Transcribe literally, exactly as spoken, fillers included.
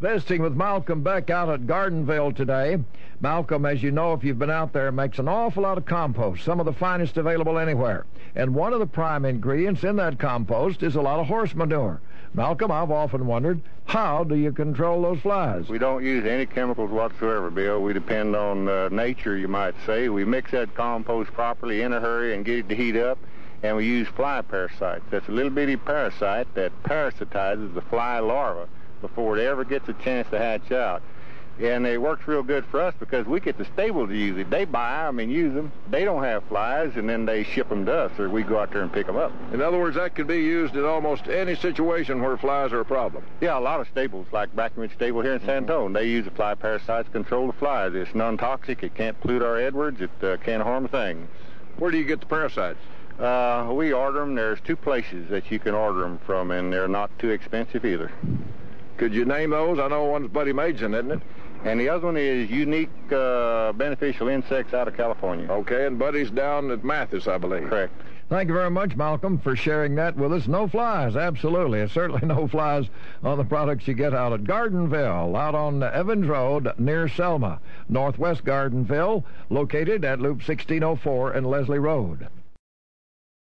Visiting with Malcolm Beck out at Gardenville today. Malcolm, as you know, if you've been out there, makes an awful lot of compost, some of the finest available anywhere. And one of the prime ingredients in that compost is a lot of horse manure. Malcolm, I've often wondered, how do you control those flies? We don't use any chemicals whatsoever, Bill. We depend on uh, nature, you might say. We mix that compost properly in a hurry and get it to heat up, and we use fly parasites. That's a little bitty parasite that parasitizes the fly larva before it ever gets a chance to hatch out. And it works real good for us because we get the stable to use it. They buy them and use them. They don't have flies, and then they ship them to us, or we go out there and pick them up. In other words, that could be used in almost any situation where flies are a problem. Yeah, a lot of stables, like Breckenridge Stable here in mm-hmm. San Antonio, they use the fly parasites to control the flies. It's non-toxic. It can't pollute our Edwards. It uh, can't harm things. Where do you get the parasites? Uh, we order them. There's two places that you can order them from, and they're not too expensive either. Could you name those? I know one's Buddy Maidson, isn't it? And the other one is Unique uh, Beneficial Insects out of California. Okay, and Buddy's down at Mathis, I believe. Correct. Thank you very much, Malcolm, for sharing that with us. No flies, absolutely. It's certainly no flies on the products you get out at Gardenville, out on Evans Road near Selma, Northwest Gardenville, located at Loop sixteen oh four and Leslie Road.